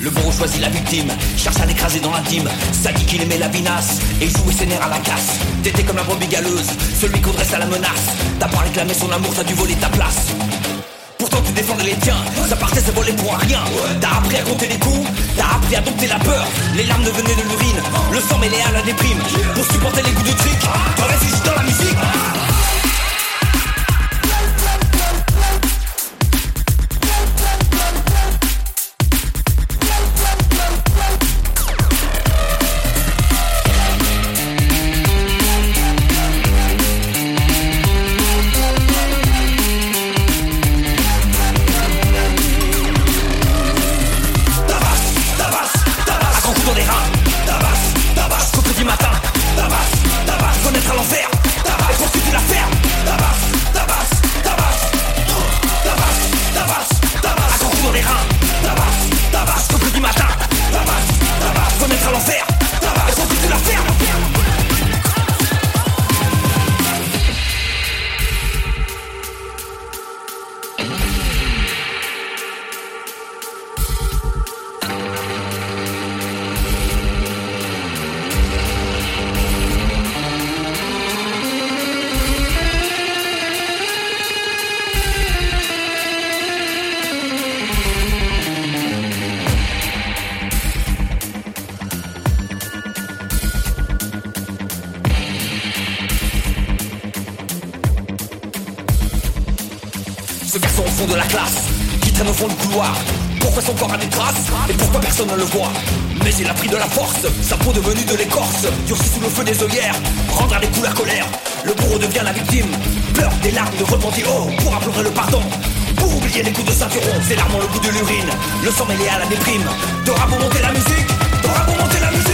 Le bourreau choisit la victime, cherche à l'écraser dans l'intime. Ça dit qu'il aimait la vinasse et jouait ses nerfs à la casse. T'étais comme la brebis galeuse, celui qu'on dresse à la menace. T'as pas réclamé son amour, t'as dû voler ta place. Pourtant tu défendais les tiens, ça partait, c'est volé pour un rien. T'as appris à compter les coups, t'as appris à dompter la peur. Les larmes devenaient de l'urine, le sang mêlé à la déprime. Pour supporter les coups de trick, t'en réfléchis dans la musique. Ce garçon au fond de la classe, qui traîne au fond du couloir. Pourquoi son corps a des traces, et pourquoi personne ne le voit? Mais il a pris de la force, sa peau devenue de l'écorce. Durci sous le feu des œillères, rendre à des coups la colère. Le bourreau devient la victime, pleure des larmes de repentir. Oh, pour implorer le pardon, pour oublier les coups de ceinturon. Ses larmes ont le goût de l'urine, le sang mêlé à la déprime. T'auras beau monter la musique, t'auras beau monter la musique.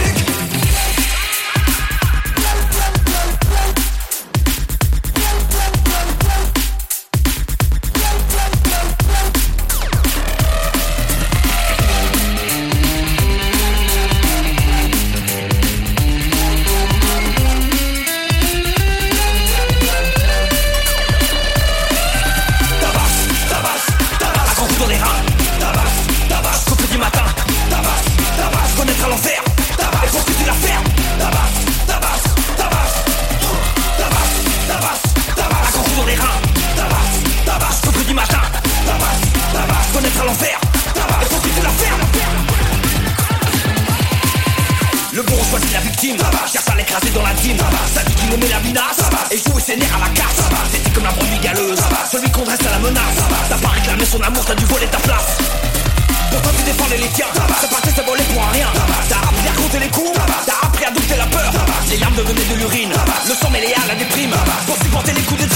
Le bourreau choisit la victime, cherche à l'écraser dans l'intime. Ça dit qu'il aimait la vinasse et jouait ses nerfs à la casse. C'était comme la brebis galeuse, celui qu'on dresse à la menace. T'as pas réclamé son amour, t'as dû voler ta place. Pourtant tu défendais les tiens, ça partait, ça volait pour un rien. T'as appris à compter les coups, t'as appris à dompter la peur. Les larmes devenaient de l'urine, le sang mêlé à la déprime. Pour supporter les coups de